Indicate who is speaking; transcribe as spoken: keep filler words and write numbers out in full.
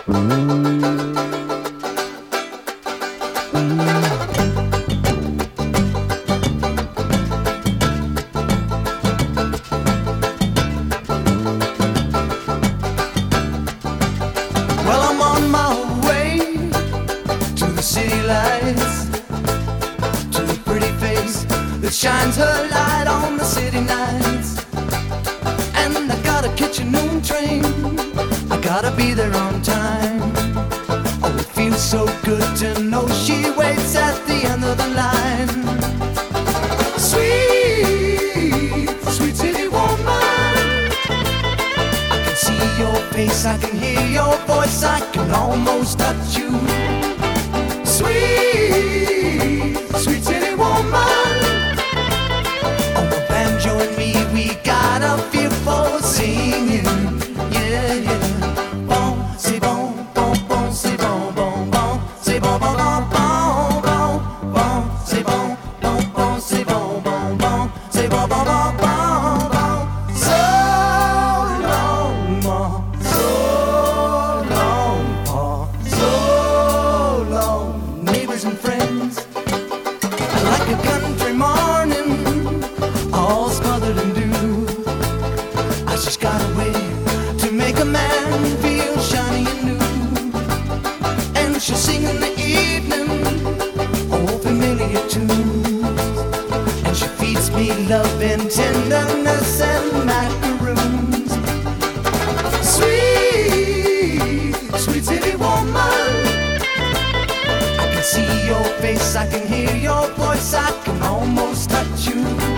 Speaker 1: Well, I'm on my way to the city lights, to a pretty face that shines her light on the city nights. And I gotta catch a noon train, I gotta be there on time. Oh, it feels so good to know she waits at the end of the line. Sweet, sweet city woman, I can see your face, I can hear your voice, I can almost touch you. Sweet, sweet city woman, on the banjo and me, we got a feel for singing. Yeah, yeah. Bon, c'est bon, bon, bon, c'est bon, bon, bon, c'est bon, bon, bon, bon, bon, bon, c'est bon, bon, bon, c'est bon, bon, bon, c'est bon, bon, bon, bon, bon. So long, ma, so long, pa, so long, neighbors and friends. Like a country morning, all smothered in dew, I just got a way to make a man feel shiny and new. And she'll sing in the evening old familiar tunes, and she feeds me love and tenderness and macaroons. Sweet, sweet city woman, I can see your face, I can hear your voice, I can almost touch you.